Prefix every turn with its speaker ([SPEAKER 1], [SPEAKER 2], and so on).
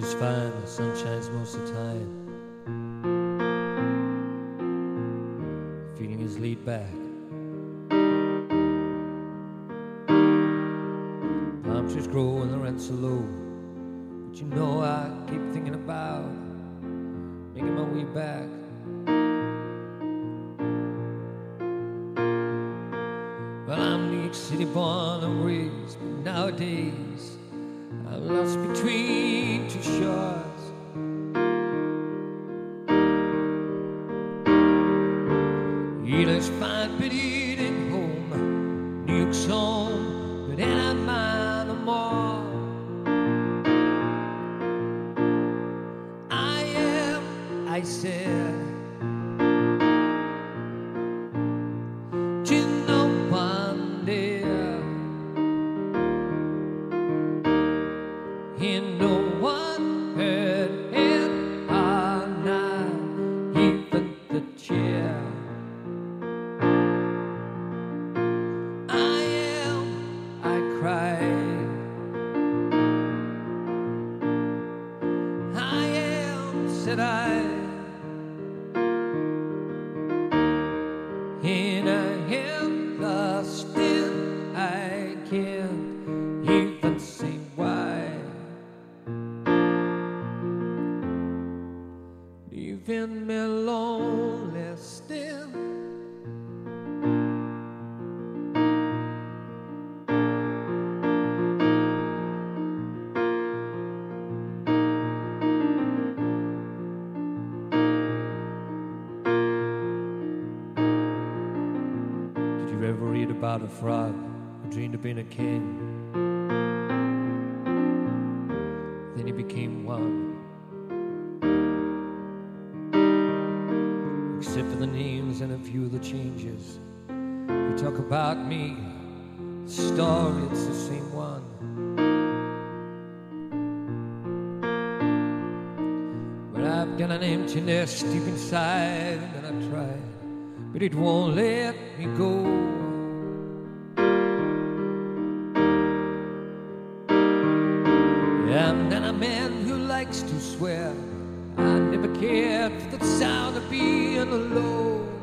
[SPEAKER 1] is fine, the sun shines most of the time. Feeling is laid back. Palm trees grow and the rents are low, but you know I keep thinking about making my way back. Well, I'm New York City born and raised, but nowadays I'm lost between two shores. Eaters find but eating home. New York's home, but it ain't mine no more. I said, you know one day, no one heard it all night, even the chair. I cried. Said I. And I am lost and I can't even say why. Leaving me lonely still. Did you ever read about a frog who dreamed of being a king? Then he became one. Except for the names and a few of the changes. You talk about me, the story, it's the same one. But I've got an empty nest deep inside, and I tried, but it won't let me go. I'm not a man who likes to swear. I never cared for the sound of being alone.